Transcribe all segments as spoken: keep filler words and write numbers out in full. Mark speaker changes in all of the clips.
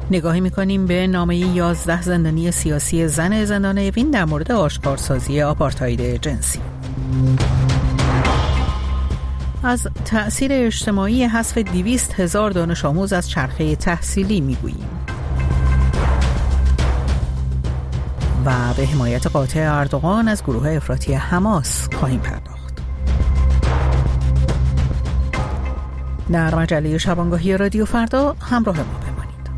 Speaker 1: نگاهی می‌کنیم به نامه یازده زندانی سیاسی زن زندان اوین در مورد آشکارسازی آپارتاید جنسی. از تأثیر اجتماعی حذف دویست هزار دانش آموز از چرخه تحصیلی می‌گوییم. و به حمایت قاطع اردوغان از گروه افراطی حماس خواهیم پرداخت. در مجله شبانگاهی رادیو فردا همراه ما بمانید.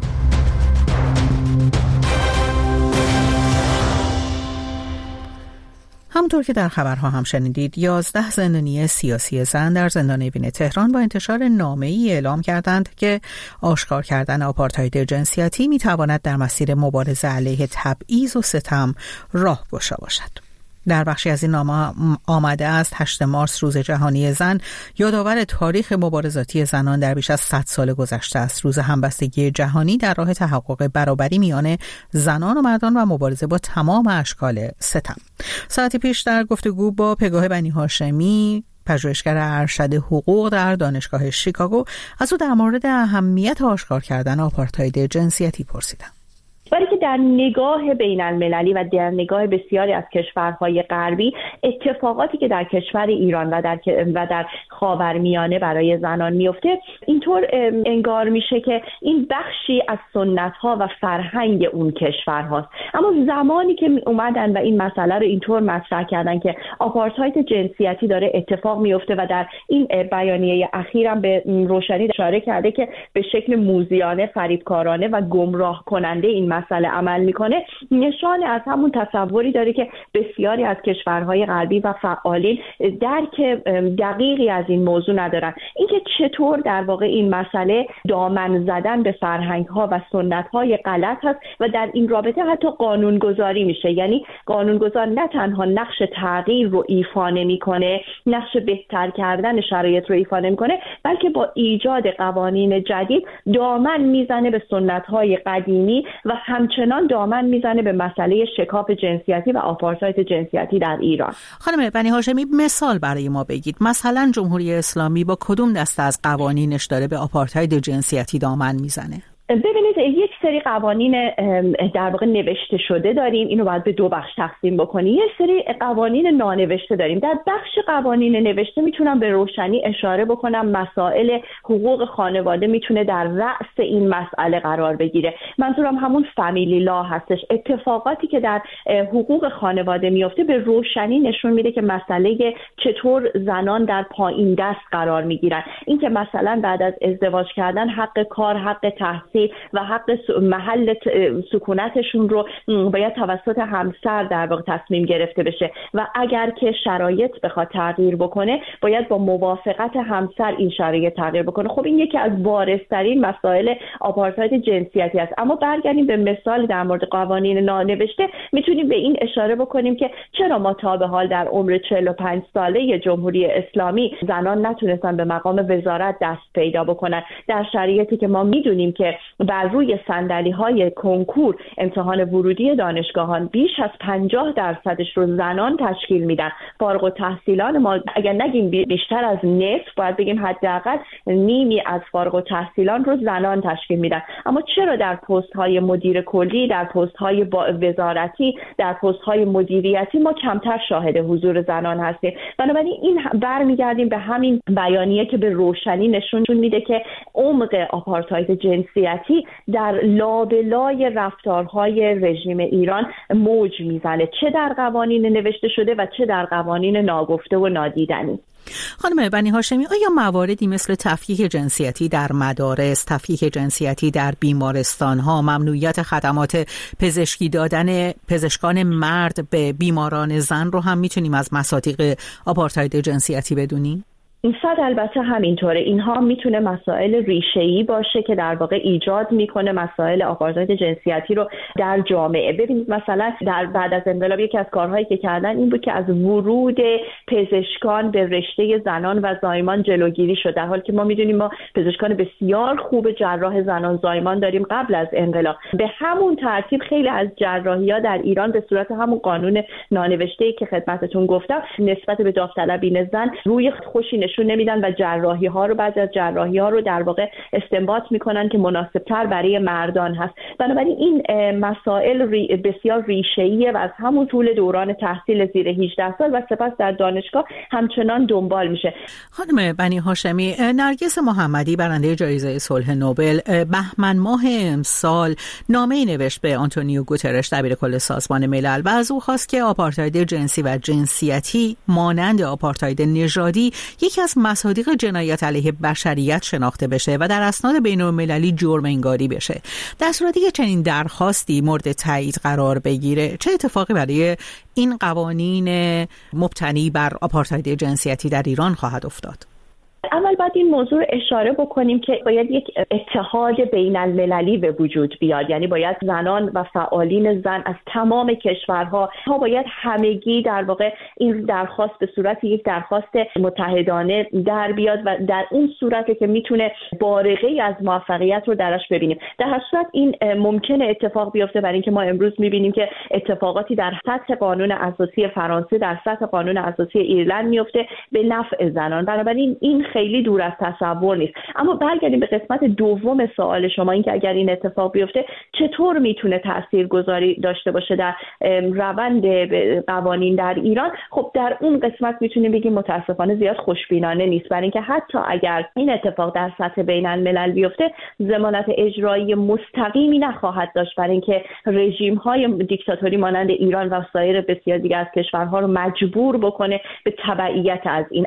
Speaker 1: همونطور که در خبرها هم شنیدید، یازده زندانی سیاسی زن در زندان اوین تهران با انتشار نامه‌ای اعلام کردند که آشکار کردن آپارتاید جنسیتی می‌تواند در مسیر مبارزه علیه تبعیض و ستم راهگشا باشد. در بخشی از این نامه آمده است هشتم مارس روز جهانی زن یادآور تاریخ مبارزاتی زنان در بیش از صد سال گذشته است. روز همبستگی جهانی در راه تحقق برابری میان زنان و مردان و مبارزه با تمام اشکال ستم. ساعتی پیش در گفتگو با پگاه بنی هاشمی، پژوهشگر ارشد حقوق در دانشگاه شیکاگو، از او در مورد اهمیت آشکار کردن آپارتاید جنسیتی پرسیدم.
Speaker 2: ولی که در نگاه بین المللی و در نگاه بسیاری از کشورهای غربی، اتفاقاتی که در کشور ایران و در و در خاورمیانه برای زنان میفته، اینطور انگار میشه که این بخشی از سنت‌ها و فرهنگ اون کشور هاست. اما زمانی که اومدن و این مسئله رو اینطور مطرح کردن که آپارتاید جنسیتی داره اتفاق میفته و در این بیانیه اخیرم به روشنی اشاره کرده که به شکل موذیانه، فریبکارانه و گمراه کننده این مسئله عمل میکنه، نشان از همون تصوری داره که بسیاری از کشورهای غربی و فعالین درک دقیقی از این موضوع ندارن. اینکه چطور در واقع این مسئله دامن زدن به فرهنگ‌ها و سنت‌های غلط هست و در این رابطه حتی قانونگذاری میشه. یعنی قانونگذار نه تنها نقش تغییر رو ایفا نمیکنه، نقش بهتر کردن شرایط رو ایفا نمیکنه، بلکه با ایجاد قوانین جدید دامن میزنه به سنت‌های قدیمی و همچنان دامن میزنه به مسئله شکاف جنسیتی و آپارتاید جنسیتی در ایران.
Speaker 1: خانم بنی هاشمی، مثال برای ما بگید. مثلا جمهوری اسلامی با کدوم دسته از قوانینش داره به آپارتاید جنسیتی دامن میزنه؟
Speaker 2: ببینید، یک سری قوانین در واقع نوشته شده داریم، اینو باید به دو بخش تقسیم بکنیم. یک سری قوانین نانوشته داریم. در بخش قوانین نوشته میتونم به روشنی اشاره بکنم مسائل حقوق خانواده میتونه در رأس این مسئله قرار بگیره. منظورم همون فامیلی لا هستش. اتفاقاتی که در حقوق خانواده میفته به روشنی نشون میده که مسئله چطور زنان در پایین دست قرار میگیرن. این که مثلا بعد از ازدواج کردن حق کار، حق تحصیل و حق محل سکونتشون رو باید توسط همسر در واقع تصمیم گرفته بشه و اگر که شرایط بخواد تغییر بکنه باید با موافقت همسر این شرایط تغییر بکنه. خب این یکی از بارزترین مسائل آپارتاید جنسیتی است. اما برگردیم به مثال در مورد قوانین نانوشته، میتونیم به این اشاره بکنیم که چرا ما تا به حال در عمر چهل و پنج ساله جمهوری اسلامی زنان نتونستن به مقام وزارت دست پیدا بکنن، در شرایطی که ما میدونیم که بر روی صندلی‌های کنکور امتحان ورودی دانشگاهان بیش از پنجاه درصدش رو زنان تشکیل میدن. فارغ التحصیلان ما اگر نگیم بیشتر از نصف، باید بگیم حداقل نیمی از فارغ التحصیلان رو زنان تشکیل میدن. اما چرا در پست‌های مدیر کلی، در پست‌های وزارتی، در پست‌های مدیریتی ما کمتر شاهد حضور زنان هستیم؟ بنابراین این برمیگردیم به همین بیانیه که به روشنی نشون میده که عمق آپارتاید جنسیتی در لابلای رفتارهای رژیم ایران موج میزنه، چه در قوانین نوشته شده و چه در قوانین ناگفته و نادیدنی.
Speaker 1: خانم بنی هاشمی، آیا مواردی مثل تفکیک جنسیتی در مدارس، تفکیک جنسیتی در بیمارستان‌ها، ممنوعیت خدمات پزشکی دادن پزشکان مرد به بیماران زن رو هم میتونیم از مصادیق آپارتاید جنسیتی بدونیم؟
Speaker 2: این صد البته همینطوره. اینها میتونه مسائل ریشه‌ای باشه که در واقع ایجاد میکنه مسائل آپارتاید جنسیتی رو در جامعه. ببینید مثلا در بعد از انقلاب یکی از کارهایی که کردن این بود که از ورود پزشکان به رشته زنان و زایمان جلوگیری شد، در حالی که ما میدونیم ما پزشکان بسیار خوب جراح زنان زایمان داریم قبل از انقلاب. به همون ترتیب خیلی از جراحی‌ها در ایران به صورت همون قانون نانوشته‌ای که خدمتتون گفتم نسبت به داوطلبین زن روی خوشی نشون نمیدن و جراحی ها رو بعضی از جراحی ها رو در واقع استنباط میکنن که مناسب تر برای مردان هست. بنابراین این مسائل ری بسیار ریشه‌ایه و از همون طول دوران تحصیل زیر هجده سال و سپس در دانشگاه همچنان دنبال میشه.
Speaker 1: خانم بنی هاشمی، نرگس محمدی برنده جایزه صلح نوبل بهمن ماه امسال نامه‌ای نوشت به آنتونیو گوترش دبیرکل سازمان ملل و از او خواست که آپارتاید جنسی و جنسیتی مانند آپارتاید نژادی یکی از مصادیق جنایت علیه بشریت شناخته بشه و در اسناد بین‌المللی جرم انگاری بشه. در صورتی که چنین درخواستی مورد تایید قرار بگیره، چه اتفاقی برای این قوانین مبتنی بر آپارتاید جنسیتی در ایران خواهد افتاد؟
Speaker 2: اول باید این موضوع اشاره بکنیم که باید یک اتحاد بین المللی به وجود بیاد، یعنی باید زنان و فعالین زن از تمام کشورها ها باید همگی در واقع این درخواست به صورت یک درخواست متحدانه در بیاد و در اون صورته که میتونه بارقه‌ای از موفقیت رو درش ببینیم. در هر صورت این ممکنه اتفاق بیفته، برای اینکه ما امروز میبینیم که اتفاقاتی در سطح قانون اساسی فرانسه، در سطح قانون اساسی ایرلند میفته به نفع زنان. بنابراین این خیلی دور از تصور نیست. اما برگردیم به قسمت دوم سوال شما، این که اگر این اتفاق بیفته چطور میتونه تاثیرگذاری داشته باشه در روند قوانین در ایران. خب در اون قسمت میتونیم بگیم متاسفانه زیاد خوشبینانه نیست، برای اینکه حتی اگر این اتفاق در سطح بین الملل بیفته ضمانت اجرایی مستقیمی نخواهد داشت، برای اینکه رژیم های دیکتاتوری مانند ایران و سایر بسیار دیگر از کشورها رو مجبور بکنه به تبعیت از این.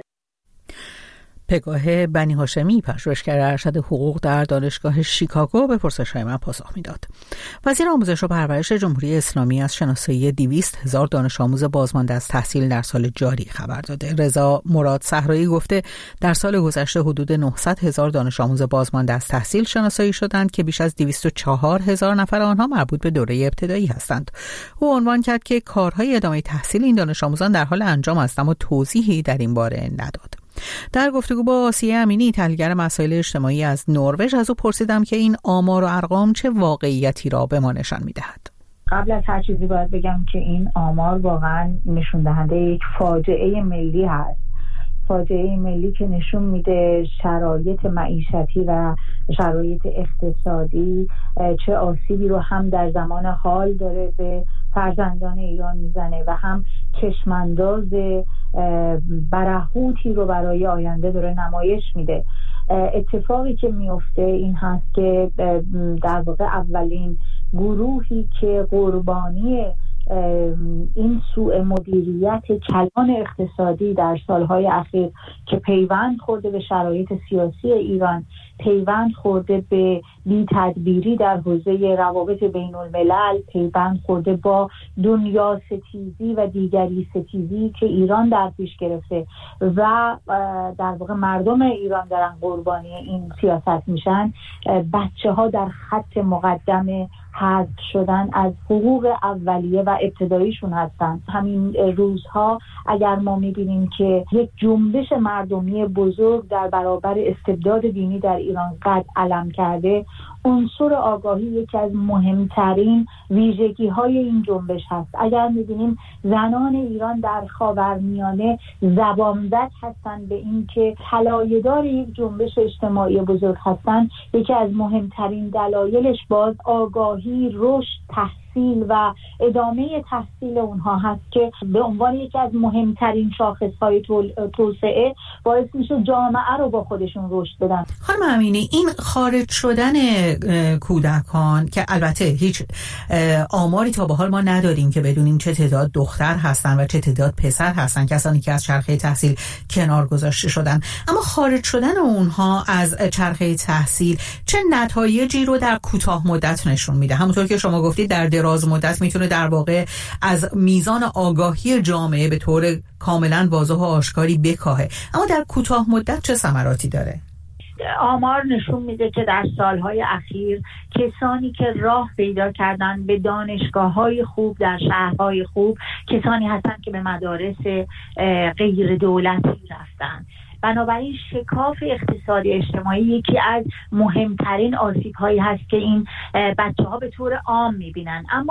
Speaker 1: پگاه بنی هاشمی، پژوهشگر ارشد حقوق در دانشگاه شیکاگو، به پرسش‌های من پاسخ میداد. وزیر آموزش و پرورش جمهوری اسلامی از شناسایی دویست هزار دانش آموز بازمانده از تحصیل در سال جاری خبر داده. رضا مراد صحرایی گفته در سال گذشته حدود نهصد هزار دانش آموز بازمانده از تحصیل شناسایی شدند که بیش از دویست و چهار هزار نفر آنها مربوط به دوره ابتدایی هستند. او عنوان کرد که کارهای ادامه تحصیل این دانش آموزان در حال انجام است، اما توضیحی در این باره نداد. در گفتگو با آسیه امینی، تحلیلگر مسائل اجتماعی از نروژ، از او پرسیدم که این آمار و ارقام چه واقعیتی را به ما نشان می‌دهد.
Speaker 3: قبل از هر چیزی باید بگم که این آمار واقعا نشون دهنده یک فاجعه ملی هست. فاجعه ملی که نشون میده شرایط معیشتی و شرایط اقتصادی چه آسیبی رو هم در زمان حال داره به فرزندان ایران میزنه و هم چشمانداز برهوتی رو برای آینده داره نمایش میده. اتفاقی که میفته این هست که در واقع اولین گروهی که قربانی این سوء مدیریت کلان اقتصادی در سالهای اخیر که پیوند خورده به شرایط سیاسی ایران، پیوند خورده به بی‌تدبیری در حوزه روابط بین الملل، پیوند خورده با دنیا ستیزی و دیگری ستیزی که ایران در پیش گرفته و در واقع مردم ایران دارن قربانی این سیاست میشن. بچه ها در خط مقدم حذف شدن از حقوق اولیه و ابتداییشون هستن. همین روزها اگر ما میبینیم که یک جنبش مردمی بزرگ در برابر استبداد دینی در ایران قد علم کرده، عنصر آگاهی یکی از مهمترین ویژگی های این جنبش هست. اگر میبینیم زنان ایران در خاورمیانه زبانزد هستن به این که طلایه‌دار یک جنبش اجتماعی بزرگ هستن، یکی از مهمترین دلایلش باز آگاهی، رشد، تحصیل و ادامه تحصیل اونها هست که به عنوان یکی از مهمترین شاخصهای توسعه باعث میشه جامعه رو با خودشون رشد بدن.
Speaker 1: خانم امینی، این خارج شدن کودکان که البته هیچ آماری تا به حال ما نداریم که بدونیم چه تعداد دختر هستن و چه تعداد پسر هستن، کسانی که از چرخه تحصیل کنار گذاشته شدن، اما خارج شدن اونها از چرخه تحصیل چه نتایجی رو در کوتاه مدت نشون میده؟ همونطور که شما گفتید در دراز مدت میتونه در واقع از میزان آگاهی جامعه به طور کاملا واضح و آشکاری بکاهه، اما در کوتاه مدت چه ثمراتی داره؟
Speaker 3: آمار نشون میده که در سالهای اخیر کسانی که راه پیدا کردن به دانشگاه‌های خوب در شهرهای خوب کسانی هستند که به مدارس غیر دولتی رفتن. بنابراین شکاف اقتصادی اجتماعی یکی از مهمترین آسیب‌هایی هست که این بچه‌ها به طور عام می‌بینن. اما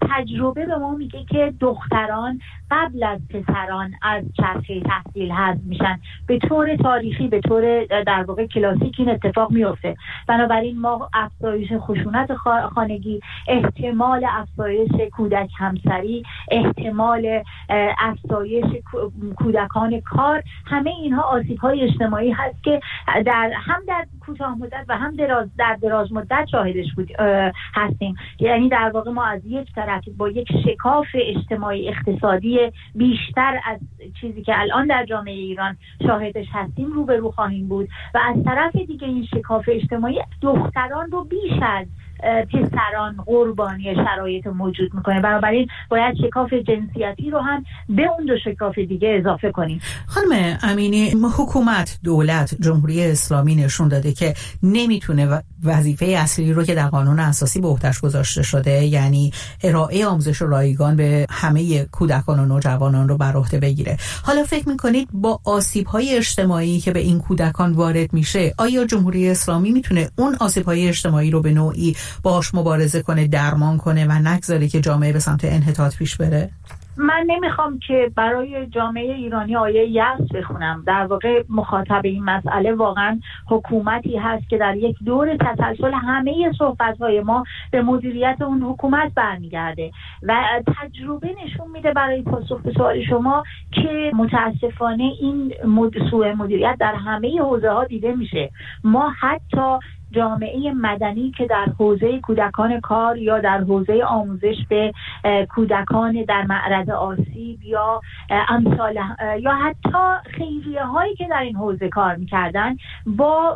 Speaker 3: تجربه به ما میگه که دختران قبل از پسران از چرخه تحصیل حذف میشن. به طور تاریخی، به طور در واقع کلاسیک این اتفاق میفته. بنابراین ما افزایش خشونت خانگی، احتمال افزایش کودک همسری، احتمال افزایش کودکان کار، همه اینها آسیب‌های اجتماعی هست که در هم در کوتاه مدت و هم دراز در دراز مدت شاهدش بود هستیم. یعنی در واقع ما از یک طرف با یک شکاف اجتماعی اقتصادی بیشتر از چیزی که الان در جامعه ایران شاهدش هستیم روبرو خواهیم بود و از طرف دیگه این شکاف اجتماعی دختران رو بیش از پسران قربانی شرایط موجود میکنه. بنابراین باید شکاف جنسیتی رو هم به اون دو شکاف دیگه اضافه کنیم.
Speaker 1: خانم امینی، حکومت، دولت، جمهوری اسلامی نشون داده که نمیتونه وظیفه اصلی رو که در قانون اساسی به عهده‌اش گذاشته شده، یعنی ارائه آموزش رایگان به همه کودکان و نوجوانان رو بر عهده بگیره. حالا فکر میکنید با آسیب‌های اجتماعی که به این کودکان وارد میشه، آیا جمهوری اسلامی میتونه اون آسیب‌های اجتماعی رو به نوعی باش مبارزه کنه، درمان کنه و نگذاره که جامعه به سمت انحطاط پیش بره؟
Speaker 3: من نمیخوام که برای جامعه ایرانی آیه یأس بخونم. در واقع مخاطب این مسئله واقعا حکومتی هست که در یک دور تسلسل همه صحبت‌های ما به مدیریت اون حکومت برمیگرده و تجربه نشون میده برای پاسخ به سوال شما که متاسفانه این مد... سوء مدیریت در همه حوزه‌ها دیده میشه. ما حتی جامعه مدنی که در حوزه کودکان کار یا در حوزه آموزش به کودکان در معرض آسیب یا امثال یا حتی خیریه هایی که در این حوزه کار میکردن با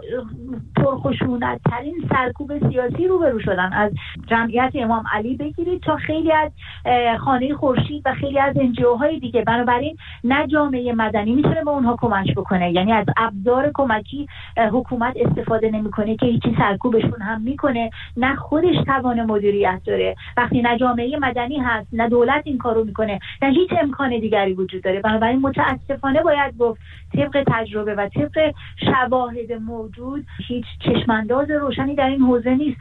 Speaker 3: پرخشونت ترین سرکوب سیاسی روبرو شدن. از جمعیت امام علی بگیرید تا خیلی از خانه خورشید و خیلی از انجیو های دیگه. بنابراین نه جامعه مدنی میتونه به اونها کمک بکنه، یعنی از ابزار کمکی حکومت استفاده نمیکنه که هیچی سرکوبشون هم میکنه، نه خودش توان مدیریت داره. وقتی نه جامعه مدنی هست نه دولت این کارو میکنه، نه هیچ امکان دیگری وجود داره. بنابراین متاسفانه باید گفت طبق تجربه و طبق شواهد موجود هیچ چشمانداز روشنی در این حوزه نیست.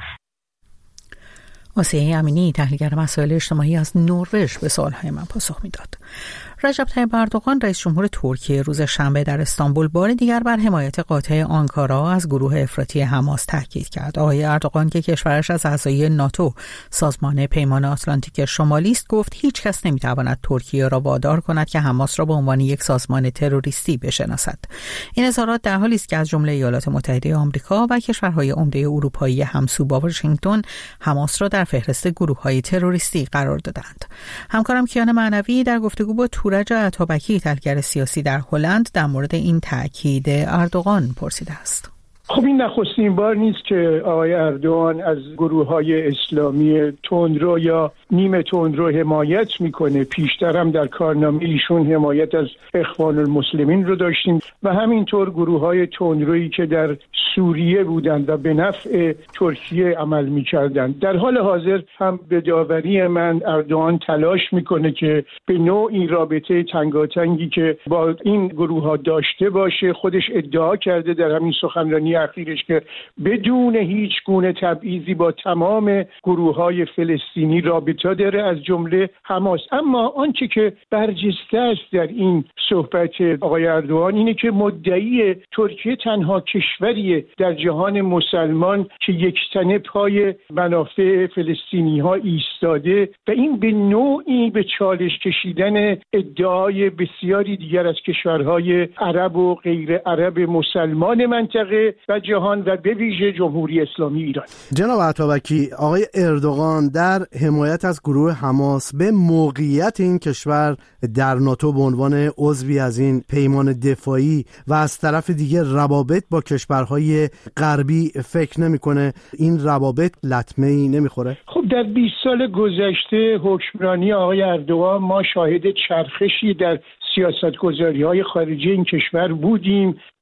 Speaker 1: آسیه امینی، تحلیلگر مسائل اجتماعی از نروژ، به سوالهای من پاسخ میداد. رجب طیب اردوغان رئیس جمهور ترکیه روز شنبه در استانبول بار دیگر بر حمایت قاطع آنکارا از گروه افراطی حماس تاکید کرد. آقای اردوغان که کشورش از اعضای ناتو سازمان پیمان آتلانتیک شمالی است، گفت هیچ کس نمیتواند ترکیه را وادار کند که حماس را به عنوان یک سازمان تروریستی بشناسد. این اظهارات در حالی است که از جمله ایالات متحده آمریکا و کشورهای عمده اروپایی همسو با واشنگتن حماس را در فهرست گروه‌های تروریستی قرار دادند. همکارم کیان معنوی در گفتگو با تورج عطابکی، تحلیلگر سیاسی در هلند، در مورد این تأکید اردوغان پرسیده است.
Speaker 4: خب این نخستین بار نیست که آقای اردوغان از گروه‌های اسلامی تندرو یا نیمه تندرو حمایت میکنه. پیشتر هم در کارنامه ایشون حمایت از اخوان المسلمین رو داشتیم و همینطور گروه‌های تندرویی که در سوریه بودند و به نفع ترکیه عمل میکردند. در حال حاضر هم به داوری من اردوغان تلاش میکنه که به نوعی رابطه تنگاتنگی که با این گروه‌ها داشته باشه. خودش ادعا کرده در همین سخنرانی اخیرش که بدون هیچ گونه تبعیضی با تمام گروه‌های فلسطینی رابطه داره، از جمله حماس. اما آنچه که برجسته است در این صحبت آقای اردوغان اینه که مدعی ترکیه تنها کشوریه در جهان مسلمان که یکتنه پای منافع فلسطینی‌ها ایستاده و این به نوعی به چالش کشیدن ادعای بسیاری دیگر از کشورهای عرب و غیر عرب مسلمان منطقه و جهان و به ویژه جمهوری اسلامی ایران.
Speaker 5: جناب عطابکی، آقای اردوغان در حمایت از گروه حماس به موقعیت این کشور در ناتو به عنوان عضوی از این پیمان دفاعی و از طرف دیگه روابط با کشورهای غربی فکر نمیکنه این روابط لطمه‌ای نمیخوره؟
Speaker 4: خب در بیست سال گذشته حکمرانی آقای اردوغان ما شاهد چرخشی در سیاست‌گذاری‌های خارجی این کشور بودیم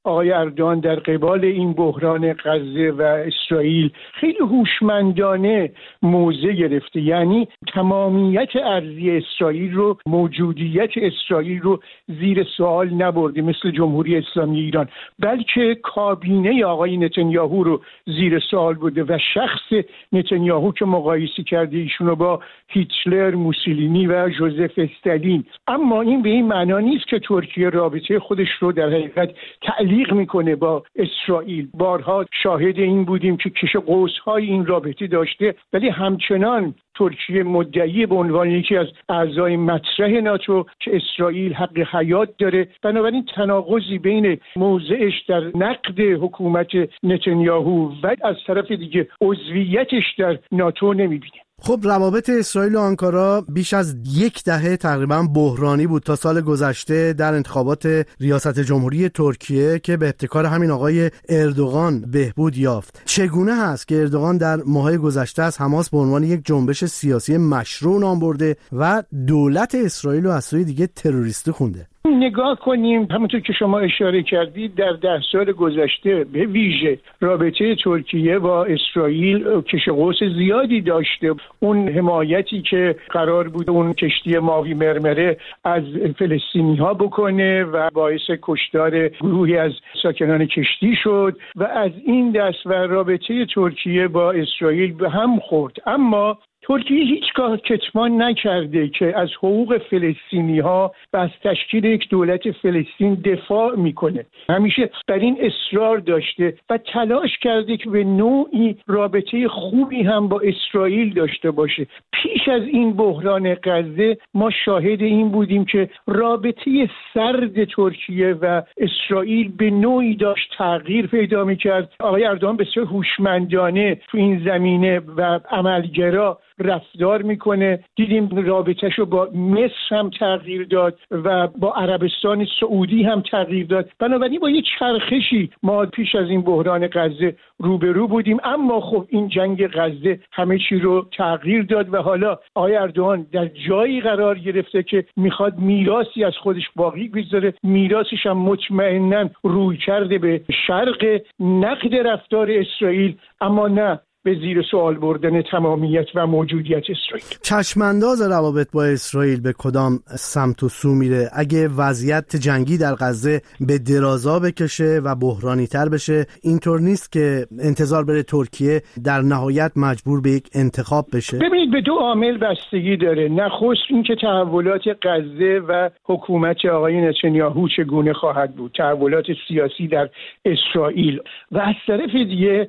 Speaker 4: آقای اردوان در قبال این بحران غزه و اسرائیل خیلی هوشمندانه موضع گرفته، یعنی تمامیت ارضی اسرائیل رو، موجودیت اسرائیل رو زیر سوال نبرده مثل جمهوری اسلامی ایران، بلکه کابینه آقای نتانیاهو رو زیر سوال برده و شخص نتانیاهو که مقایسه کرده ایشون رو با هیتلر، موسولینی و ژوزف استالین. اما این به این معنا نیست که ترکیه رابطه خودش رو در حقیقت تعلیق میکنه با اسرائیل. بارها شاهد این بودیم که کش قوس‌های این رابطه داشته، ولی همچنان ترکیه مدعی به عنوان یکی از اعضای مطرح ناتو که اسرائیل حق حیات داره. بنابراین تناقضی بین موضعش در نقد حکومت نتانیاهو و از طرف دیگه عضویتش در ناتو نمیبینه.
Speaker 5: خب روابط اسرائیل و آنکارا بیش از یک دهه تقریبا بحرانی بود تا سال گذشته در انتخابات ریاست جمهوری ترکیه که به ابتکار همین آقای اردوغان بهبود یافت. چگونه هست که اردوغان در ماه‌های گذشته از حماس به عنوان یک جنبش سیاسی مشروع نام برده و دولت اسرائیل رو از سوی دیگه تروریستی خونده؟
Speaker 4: نگاه کنیم، همونطور که شما اشاره کردید در ده سال گذشته به ویژه رابطه ترکیه با اسرائیل کش قوس زیادی داشته. اون حمایتی که قرار بود اون کشتی ماوی مرمره از فلسطینی ها بکنه و باعث کشتار گروهی از ساکنان کشتی شد و از این دست و رابطه ترکیه با اسرائیل به هم خورد. اما ترکیه هیچگاه کتمان نکرده که از حقوق فلسطینی ها و از تشکیل یک دولت فلسطین دفاع میکنه. همیشه بر این اصرار داشته و تلاش کرده که به نوعی رابطه خوبی هم با اسرائیل داشته باشه. پیش از این بحران غزه ما شاهد این بودیم که رابطه سرد ترکیه و اسرائیل به نوعی داشت تغییر پیدا میکرد. آقای اردوغان بسیار هوشمندانه تو این زمینه و عملگرا رفتار میکنه. دیدیم رابطهشو با مصر هم تغییر داد و با عربستان سعودی هم تغییر داد. بنابراین با یه چرخشی ما پیش از این بحران غزه روبرو بودیم. اما خب این جنگ غزه همه چی رو تغییر داد و حالا آقای اردوغان در جایی قرار گرفته که میخواد میراثی از خودش باقی بذاره. میراثش هم مطمئناً روی کرده به شرق، نقد رفتار اسرائیل، اما نه به زیر سوال بردن تمامیت و موجودیت اسرائیل.
Speaker 5: چشمانداز روابط با اسرائیل به کدام سمت و سو میره؟ اگه وضعیت جنگی در غزه به درازا بکشه و بحرانی تر بشه، اینطور نیست که انتظار بره ترکیه در نهایت مجبور به یک انتخاب بشه؟
Speaker 4: ببینید به دو عامل بستگی داره. نخست اینکه تحولات غزه و حکومت آقای نتانیاهو چگونه خواهد بود، تحولات سیاسی در اسرائیل، و از طرف دیگه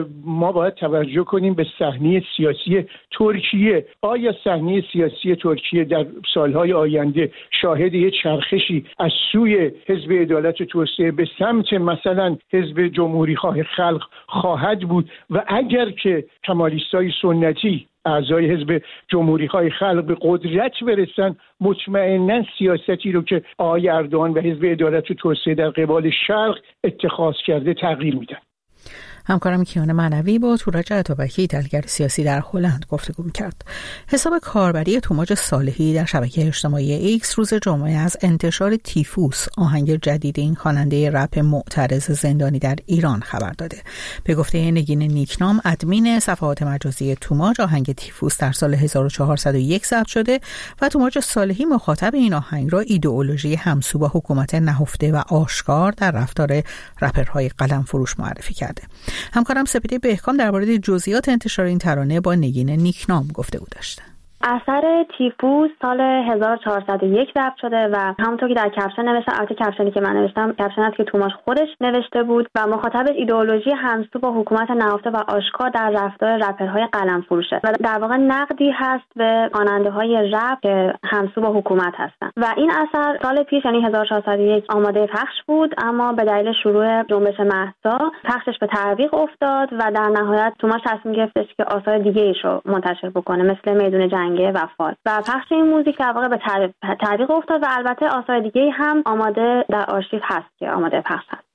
Speaker 4: ما باید توجه کنیم به صحنه سیاسی ترکیه. آیا صحنه سیاسی ترکیه در سالهای آینده شاهد یه چرخشی از سوی حزب عدالت و توسعه به سمت مثلا حزب جمهوری خواه خلق خواهد بود؟ و اگر که کمالیستای سنتی اعضای حزب جمهوری خواه خلق به قدرت برسن، مطمئناً سیاستی رو که آقای اردوغان و حزب عدالت و توسعه در قبال شرق اتخاذ کرده تغییر میدن.
Speaker 1: همکارم کیان معنوی با تورج عطابکی، تحلیلگر سیاسی در هلند، گفتگو کرد. حساب کاربری توماج صالحی در شبکه اجتماعی ایکس روز جمعه از انتشار تیفوس، آهنگ جدید این خواننده رپ معترض زندانی در ایران خبر داده. به گفته نگین نیکنام، ادمین صفحات مجازی توماج، آهنگ تیفوس در سال هزار و چهارصد و یک ضبط شده و توماج صالحی مخاطب این آهنگ را ایدئولوژی همسو با حکومت نهفته و آشکار در رفتار رپرهای قلم فروش معرفی کرده. همکارم سپیده بهکام درباره جزئیات انتشار این ترانه با نگین نیکنام گفتگو داشته.
Speaker 6: اثر تیفوس سال هزار و چهارصد و یک ضبط شده و همونطور که در کپشن نوشتم، البته کپشنی که من نوشتم کپشن است که توماش خودش نوشته بود و مخاطبش ایدئولوژی همسو با حکومت نهفته و آشکار در رفتار رپرهای قلم فروشه و در واقع نقدی هست به خواننده‌های رپ که همسو با حکومت هستن. و این اثر سال پیش یعنی هزار و چهارصد و یک آماده پخش بود، اما به دلیل شروع جنبش مهسا پخشش به تعویق افتاد و در نهایت توماش تصمیم گرفتش که آثار دیگه‌ایش رو منتشر بکنه، مثل میدون جنگ و فال. و پخش این موزیک در واقع به تعویق افتاد و البته آثار دیگه هم آماده در آرشیو هست که آماده پخش هست.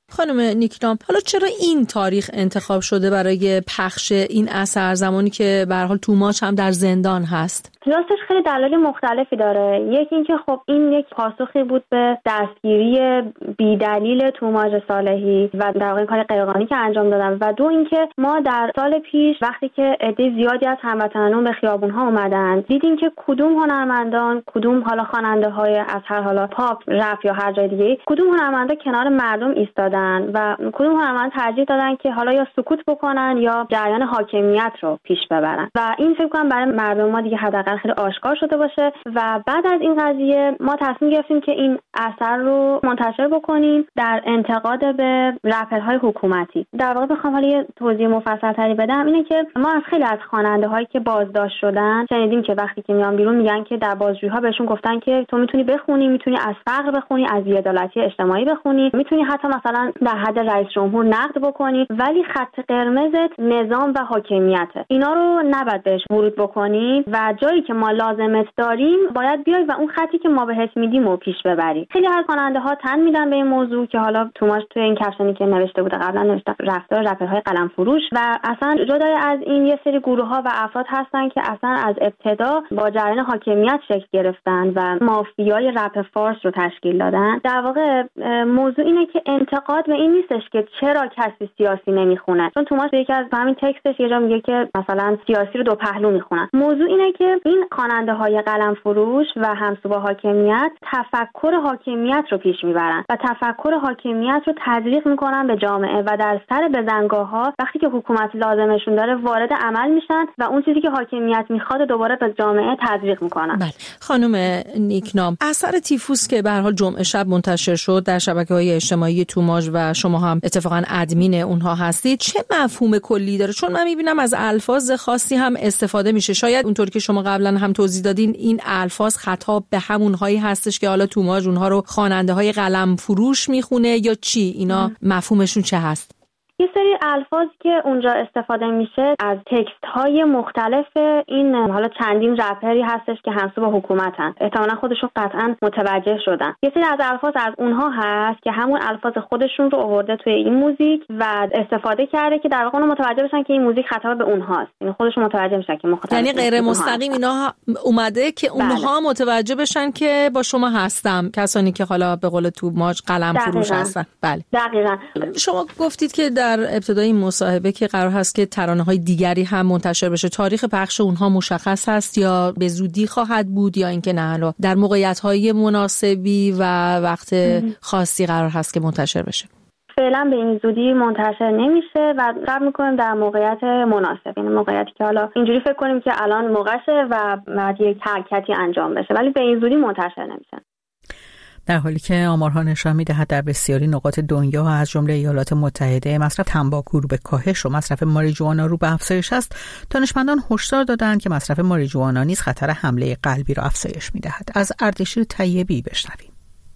Speaker 7: خانم نیکنام، حالا چرا این تاریخ انتخاب شده برای پخش این اثر زمانی که به هر حال توماج هم در زندان هست؟
Speaker 6: راستش خیلی دلایل مختلفی داره. یکی اینکه خب این یک پاسخی بود به دستگیری بی‌دلیل توماج صالحی و در واقع کار غیرقانونی که انجام دادن، و دو اینکه ما در سال پیش وقتی که عده زیادی از هموطنان به خیابون‌ها اومدن، دیدیم که کدوم هنرمندان، کدوم حالا خواننده‌های از هر حالا پاپ، رپ یا هر جای دیگه، کدوم هنرمندا کنار مردم ایستادن و کدوم هنرمند ترجیح دادن که حالا یا سکوت بکنن یا جریان حاکمیت رو پیش ببرن. و این فکر کنم برای مردم ما دیگه حداقل خیلی آشکار شده باشه. و بعد از این قضیه ما تصمیم گرفتیم که این اثر رو منتشر بکنیم در انتقاد به رپرهای حکومتی. در واقع بخوام حالا یه توضیح مفصل‌تری بدم، اینه که ما از خیلی از خواننده‌هایی که بازداشت شدن شنیدیم که وقتی که میان بیرون میگن که در بازجویی‌ها بهشون گفتن که تو میتونی بخونی، میتونی از فقر بخونی، از بی‌عدالتی اجتماعی بخونی، میتونی حتی مثلا در حد رئیس جمهور نقد بکنی، ولی خط قرمزت نظام و حاکمیته. اینا رو نباید بهش ورود بکنی و جایی که ما لازمت داریم باید بیای و اون خطی که ما بهت میدیم رو پیش ببری. خیلی از خواننده‌ها تن میدن به این موضوع که حالا توماج توی این کپشنی که نوشته بوده قبلا نوشته رفتار رپرهای قلم فروش، و اصلا جدای از این یه سری گروه‌ها و افراد هستن که اصلا از ابتدا با جریان حاکمیت شکل گرفتن و مافیای رپ فارس رو تشکیل دادن. در واقع موضوع اینه که انتقاد به این نیستش که چرا کسی سیاسی نمیخونه، چون توماج یکی از همین تکستش یه جا میگه که مثلا سیاسی رو دو پهلو میخونن. موضوع اینه که این خواننده‌های قلم فروش و همسو با حاکمیت تفکر حاکمیت رو پیش میبرن و تفکر حاکمیت رو تزریق میکنن به جامعه و در سر بزنگاه‌ها وقتی که حکومت لازمشون داره وارد عمل میشن و اون چیزی که حاکمیت میخواد دوباره به جامعه تزریق میکنن.
Speaker 7: بله. خانم نیکنام، اثر تیفوس که به هر حال جمعه شب منتشر شد در شبکه‌های اجتماعی توماج و شما هم اتفاقا ادمین اونها هستید، چه مفهوم کلی داره؟ چون من میبینم از الفاظ خاصی هم استفاده میشه. شاید اونطور که شما قبلا هم توضیح دادین این الفاظ خطاب به همونهایی هستش که حالا توماج اونها رو خواننده‌های قلم فروش میخونه یا چی؟ اینا مفهومشون چه هست؟
Speaker 6: یه سری الفاظ که اونجا استفاده میشه از تکست های مختلف این حالا چندین رپری هستش که همسو با حکومتن. احتمالاً خودشون قطعاً متوجه شدن. یه سری از الفاظ از اونها هست که همون الفاظ خودشون رو آورده توی این موزیک و استفاده کرده که در واقع اونها متوجه بشن که این موزیک خطاب به اونهاست. یعنی خودشون متوجه میشن که مخاطب،
Speaker 7: یعنی غیر مستقیم اینا اومده که اونها بله. متوجه بشن که با شما هستم، کسانی که حالا به قول توماج قلم فروش هستن. بله.
Speaker 6: دقیقاً.
Speaker 7: شما گفتید که در ابتدای این مصاحبه که قرار هست که ترانه‌های دیگری هم منتشر بشه، تاریخ پخش اونها مشخص هست یا به زودی خواهد بود یا اینکه نه حالا در موقعیت‌های مناسبی و وقت خاصی قرار هست که منتشر بشه؟
Speaker 6: فعلا به این زودی منتشر نمیشه و صبر می‌کنیم در موقعیت مناسب، یعنی موقعیتی که حالا اینجوری فکر کنیم که الان موقعشه و بعد یک حرکتی انجام بشه، ولی به این زودی منتشر نمیشه.
Speaker 1: در حالی که آمارها نشان می‌دهد در بسیاری نقاط دنیا از جمله ایالات متحده مصرف تنباکو رو به کاهش و مصرف ماریجوانا رو به افزایش است، دانشمندان هشدار دادند که مصرف ماریجوانا نیز خطر حمله قلبی را افزایش می‌دهد. از اردشیر طیبی بشنویم.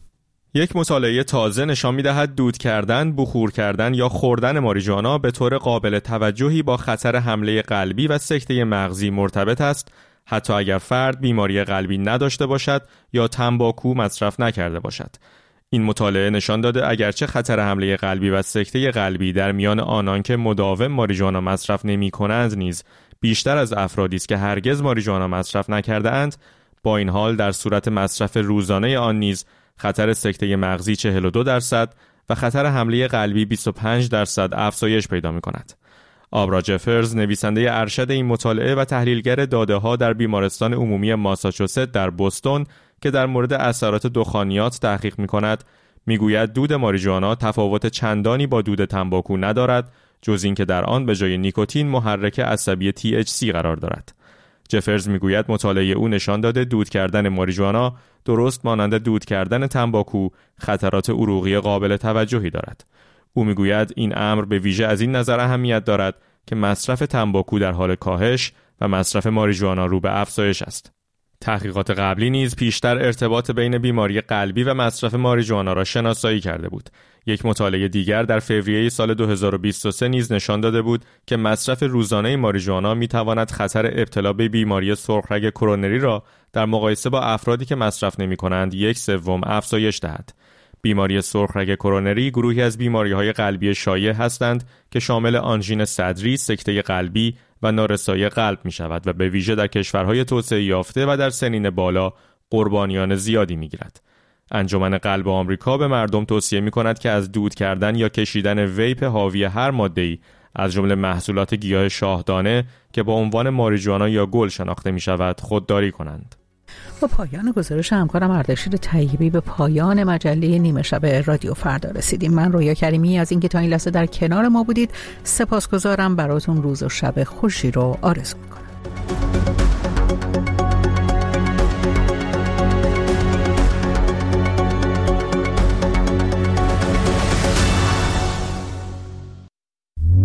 Speaker 8: یک مطالعه تازه نشان می‌دهد دود کردن، بخور کردن یا خوردن ماریجوانا به طور قابل توجهی با خطر حمله قلبی و سکته مغزی مرتبط است، حتی اگر فرد بیماری قلبی نداشته باشد یا تنباکو مصرف نکرده باشد. این مطالعه نشان داده اگرچه خطر حمله قلبی و سکته قلبی در میان آنان که مداوم ماریجوانا مصرف نمی‌کنند نیز بیشتر از افرادی است که هرگز ماریجوانا مصرف نکرده‌اند، با این حال در صورت مصرف روزانه آن نیز خطر سکته مغزی چهل و دو درصد و خطر حمله قلبی بیست و پنج درصد افزایش پیدا می‌کند. آبرا جفرز، نویسنده ارشد این مطالعه و تحلیلگر داده‌ها در بیمارستان عمومی ماساچوست در بوستون که در مورد اثرات دخانیات تحقیق می‌کند، می‌گوید دود ماریجوانا تفاوت چندانی با دود تنباکو ندارد، جز اینکه در آن به جای نیکوتین محرک عصبی تی اچ سی قرار دارد. جفرز می‌گوید مطالعه او نشان داده دود کردن ماریجوانا درست مانند دود کردن تنباکو خطرات عروقی قابل توجهی دارد. او میگوید این امر به ویژه از این نظر اهمیت دارد که مصرف تنباکو در حال کاهش و مصرف ماریجوانا رو به افزایش است. تحقیقات قبلی نیز پیشتر ارتباط بین بیماری قلبی و مصرف ماریجوانا را شناسایی کرده بود. یک مطالعه دیگر در فوریه سال دو هزار و بیست و سه نیز نشان داده بود که مصرف روزانه ماریجوانا میتواند خطر ابتلا به بیماری سرخرگ کرونری را در مقایسه با افرادی که مصرف نمی‌کنند یک سوم افزایش دهد. بیماری سرخرگ کرونری گروهی از بیماری‌های قلبی شایع هستند که شامل آنژین صدری، سکته قلبی و نارسایی قلب می‌شود و به ویژه در کشورهای توسعه یافته و در سنین بالا قربانیان زیادی می‌گیرد. انجمن قلب آمریکا به مردم توصیه می‌کند که از دود کردن یا کشیدن ویپ حاوی هر ماده‌ای از جمله محصولات گیاه شاهدانه که با عنوان ماریجوانا یا گل شناخته می‌شود خودداری کنند.
Speaker 1: با پایان گزارش همکارم اردشیر طیبی به پایان مجله نیمه شب رادیو فردا رسیدیم. من رویا کریمی از اینکه تا این لحظه در کنار ما بودید سپاسگزارم. براتون روز و شب خوشی رو آرزو می‌کنم.